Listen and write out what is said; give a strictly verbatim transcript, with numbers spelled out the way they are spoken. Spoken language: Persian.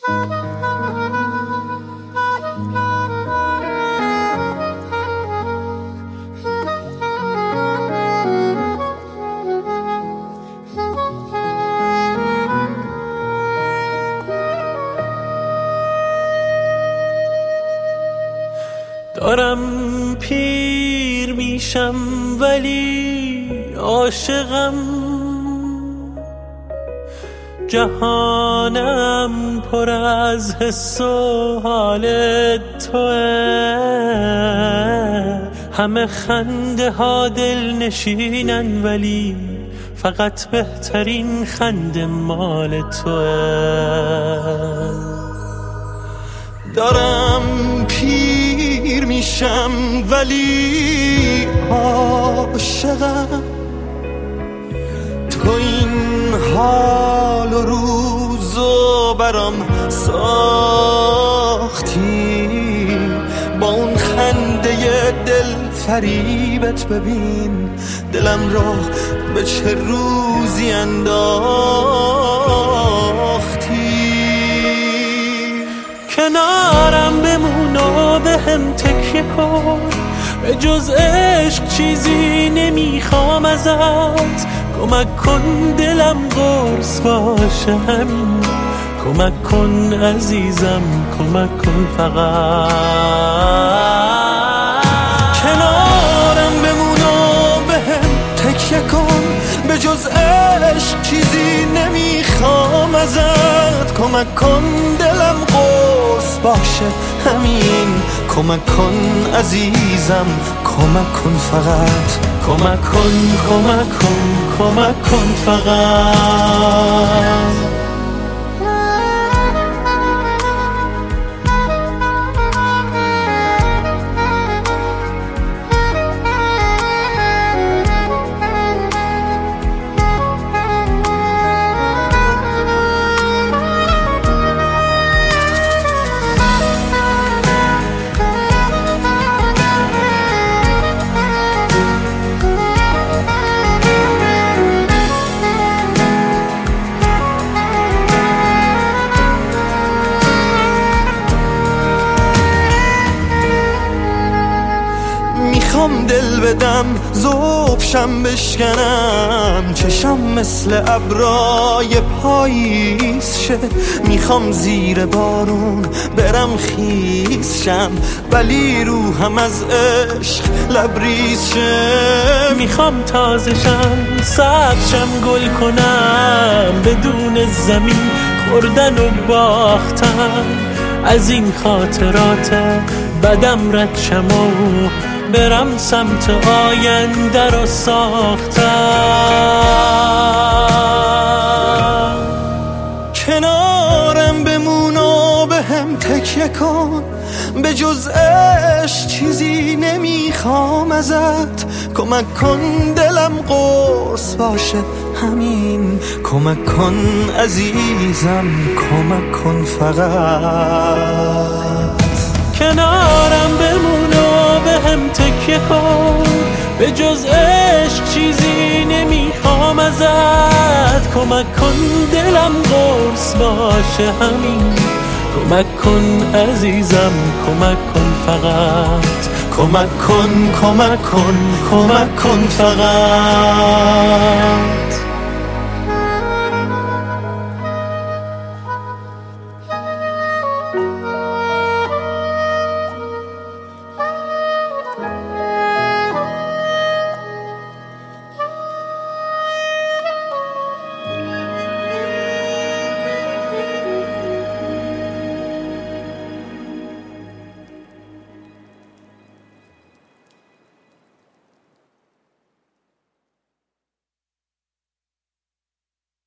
دارم پیر میشم ولی عاشقم، جهانم پر از حس و حال توه، همه خنده ها دل نشینن ولی فقط بهترین خنده مال توه. دارم پیر میشم ولی عاشقم، تو این حال و روزو برام ساختی، با اون خنده دل فریبت ببین دلم را به چه روزی انداختی. کنارم بمون و به هم تکیه کن، به جز عشق چیزی نمیخوام ازت. کمک کن دلم قرص باشه همین، کمک کن عزیزم کمک کن فقط. کنارم بمون و به هم تکیه کن، به جز عشق چیزی نمیخوام ازت. کمک کن دلم قرص باشه همین، کمک کن عزیزم کمک کن فقط. کمک کن کمک کن کمک کن فقط. میخوام دل بدم ذوبشم بشکنم، چشم مثل ابرای پاییز شه. میخوام زیر بارون برم خیس شم، ولی روحم از عشق لبریز شه. میخوام تازه شم سبز شم گل کنم، بدون زمین خوردن و باختن. از این خاطرات بدم رد شم و برم سمت آینده رو ساختم. کنارم بمون و به هم تکیه کن، به جز عشق چیزی نمیخوام ازت. کمک کن دلم قرص باشه همین، کمک کن عزیزم کمک کن فقط. کنارم بمون و به هم تکیه کن، به جز عشق چیزی نمیخوام ازت. کمک کن دلم قرص باشه همین، کمک کن عزیزم کمک کن فقط. کمک کن کمک کن کمک کن فقط.